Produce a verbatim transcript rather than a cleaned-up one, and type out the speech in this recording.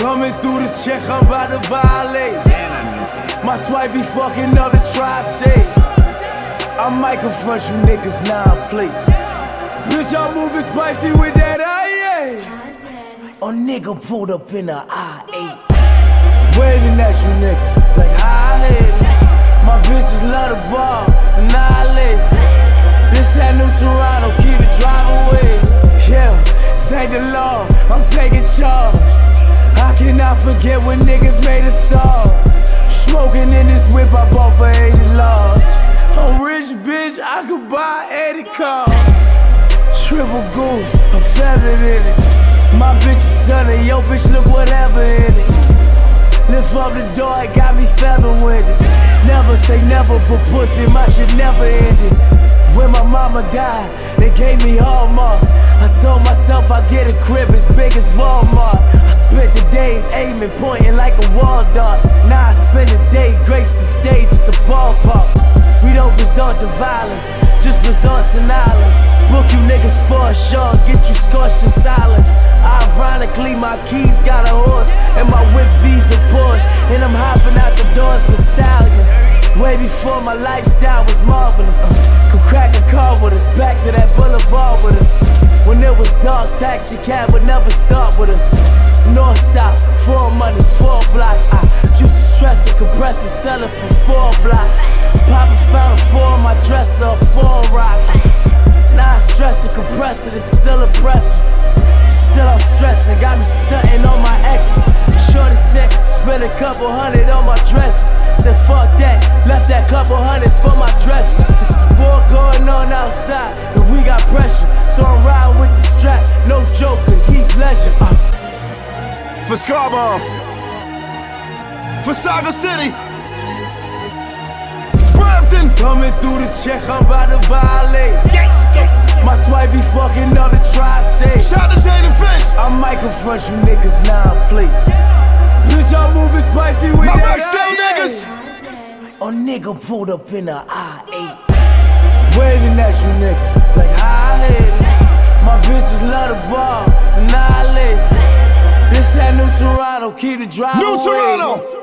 Coming through this check, I'm about to violate. My swipe be fucking up the tri-state. I might confront you niggas nine plates. Bitch, I'm moving spicy with that I eight. A nigga pulled up in a I eight, waving at you niggas like I hate it. My bitches love the ball, it's annihilated. This that new Toronto, keep the drive away. Yeah, thank the Lord, I'm taking charge. I cannot forget when niggas made a star. Smoking in this whip I bought for eighty large. I'm rich, bitch, I could buy eighty cars. Triple goose, I'm feathered in it. My bitch is stunning, yo bitch look whatever in it. Lift up the door, it got me feather with it. Never say never, but pussy, my shit never ended. When my mama died, they gave me hallmarks. I told myself I'd get a crib as big as Walmart. I spent the days aiming, pointing like a wall dart. Now I spend the day, grace the stage at the ballpark. We don't resort to violence, just resort to knowledge. Book you niggas for a show, get you scorched in silence. Ironically, my keys got a horse, and my whip V's a Porsche. And I'm hopping out the doors with stallions. Way before my lifestyle was marvelous. uh, Could crack a car with us, back to that boulevard with us. When it was dark, taxi cab would never start with us. North stop, four money, four blocks. I used to stress a compressor, sell it for four blocks. Papa found a four on my dresser, four rock. Now I stress a compressor, it's still impressive. Still I'm stressing, got me stunting on my exes. Shorty said, spent a couple hundred on my dresses. Said fuck that, left that couple hundred for my dresser. It's war going on outside, and we got pressure. So I'm riding with the strap, no joker, Heath Ledger. uh. For Scarborough, for Saga City, Brampton. Coming through this check, I'm about to violate. My swipe be fucking up the tri-state. Shout to Jay Defense. I might confront you niggas nine plates. Bitch, I'm moving spicy with My that back still I niggas. A nigga pulled up in a I eight, waving at you niggas like I hate it. My bitches love the ball, it's annihilated. This that new Toronto, keep the drive New away. Toronto.